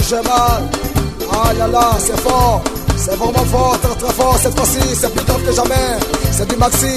j'ai mal. Ah là là, c'est fort. C'est vraiment fort, très très fort cette fois-ci, c'est plus grave que jamais. C'est du Maxi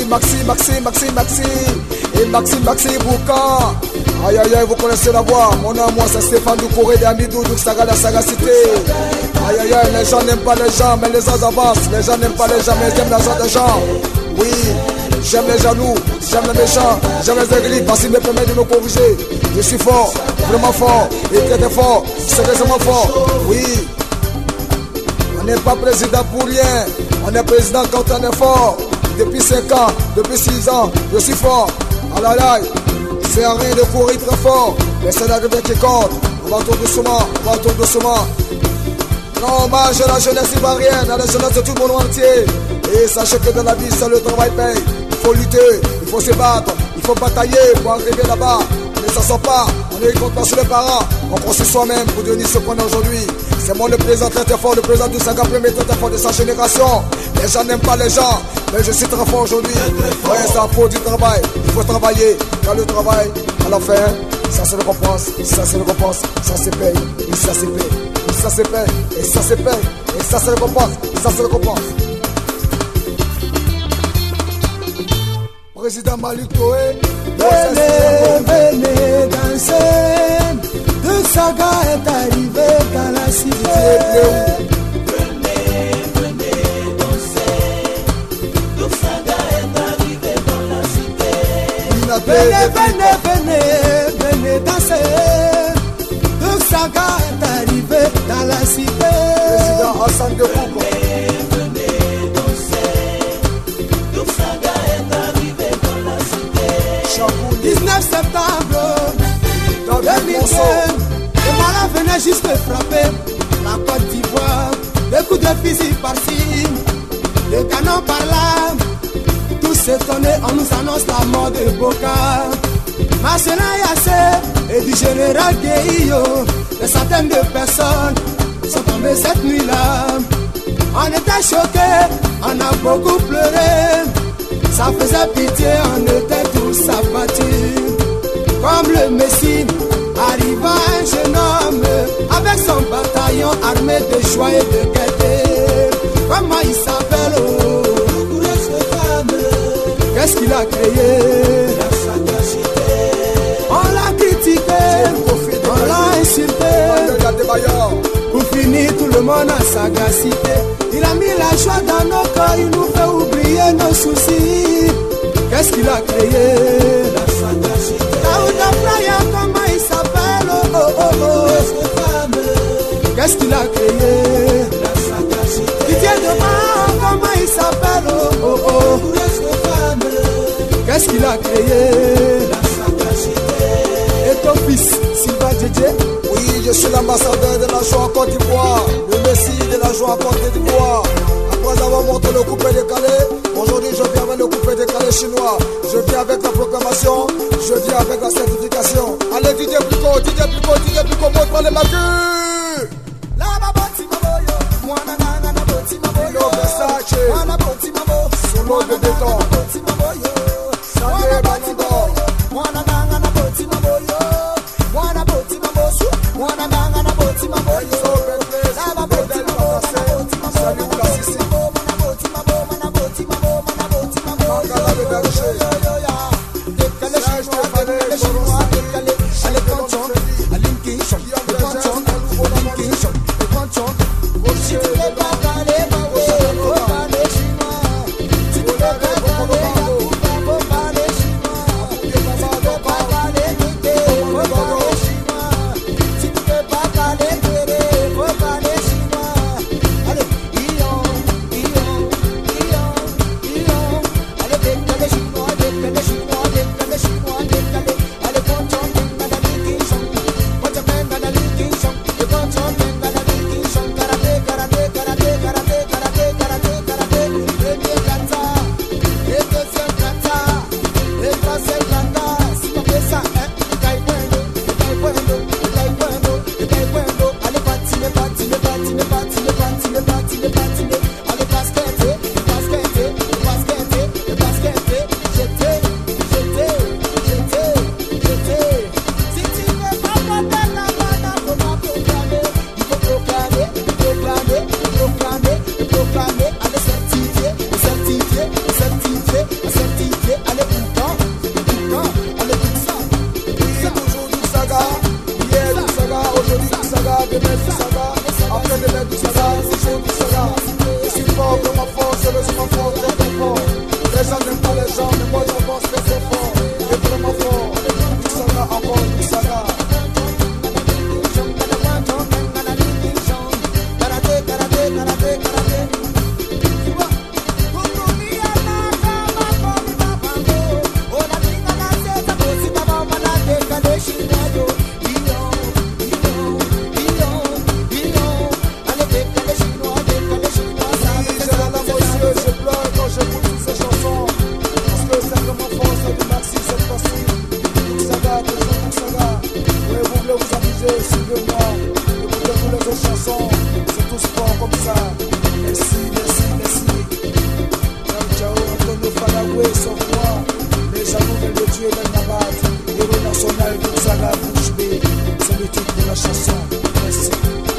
et Maxi Bouka. Aïe aïe aïe, vous connaissez la voix. Mon nom, moi c'est Stéphane Doucouré de Amidou, Saga la sagacité. Aïe aïe aïe, les gens n'aiment pas les gens, mais les gens avancent. Les gens n'aiment pas les gens, mais ils aiment l'argent des gens. Oui, j'aime les jaloux, j'aime les méchants, j'aime les aigris, parce qu'ils me permettent de me corriger. Je suis fort, vraiment fort, et très très fort, sérieusement fort, oui. On n'est pas président pour rien, on est président quand on est fort. Depuis 5 ans, depuis 6 ans, je suis fort. Ah là là, c'est à rien de courir très fort, mais c'est l'arrivée qui compte. On va tout doucement, Non, hommage à la jeunesse ivoirienne, à la jeunesse de tout le monde entier. Et sachez que dans la vie, seul le travail paye. Il faut lutter, il faut se battre, il faut batailler pour arriver là-bas. Mais ça sort pas, on ne compte pas sur les parents. On construit soi-même pour devenir ce qu'on est aujourd'hui. C'est moi le président très fort, le président du Saga premier très fort de sa génération. Les gens n'aiment pas les gens, mais je suis très fort aujourd'hui. Ouais, ça faut du travail, il faut travailler. Car le travail, à la fin, ça se récompense, ça se paye, et ça se paye, et ça se paye, et ça se paye, et ça se récompense, ça se récompense. Président Malik Toé, venez danser. Le Saga est arrivé dans la cité. Venez danser. Le Saga est arrivé dans la cité. Venez danser. Le Saga est arrivé dans la cité. Président Hassan de Kouko. Venez danser. Le Saga est arrivé dans la cité. 19 septembre 2015, le malin venait juste frapper la Côte d'Ivoire. Des coups de fusil par-ci, des canons par-là. Tous étonnés, on nous annonce la mort de Boka. Marcela Yassé et du général Gueillo. Des centaines de personnes sont tombées cette nuit-là. On était choqués, on a beaucoup pleuré. Ça faisait pitié, on était tous abattus. Comme le Messie, arriva un jeune homme avec son bataillon armé de joie et de gaieté. Comment il s'appelle? Qu'est-ce qu'il a créé? La sagacité. On l'a critiqué, on l'a insulté. Pour finir, tout le monde a sagacité. Il a mis la joie dans nos corps, il nous fait oublier nos soucis. Qu'est-ce qu'il a créé? La sagacité. Daouda Playa, comment il s'appelle? Qu'est-ce qu'il a créé? La sagacité. Didier Demain, comment il s'appelle? Qu'est-ce qu'il a créé? La sagacité. Et ton fils, Sylvain Djedje? Oui, je suis l'ambassadeur de la joie en Côte d'Ivoire, le messie de la joie en Côte d'Ivoire. Après avoir monté le coupé décalé, aujourd'hui je viens avec le coupé décalé chinois. Je viens avec la proclamation, je viens avec la certification. Allez, Didier Blico, montre-moi les maquis. Lino Versace, sous l'eau de béton. Sané Balondo. Si tu veux pas parler, Saga, toujours Saga. Oui, vous voulez vous amuser, suivez-moi. Écoutez toutes les autres chansons, c'est tout sport comme ça. Merci, merci, merci. Ciao, ciao, Antonio Falagüe, sauf moi. Les jaloux veulent le tuer, veulent m'abattre. Héros national, tout Saga, bouche bée. C'est le titre de la chanson. Merci.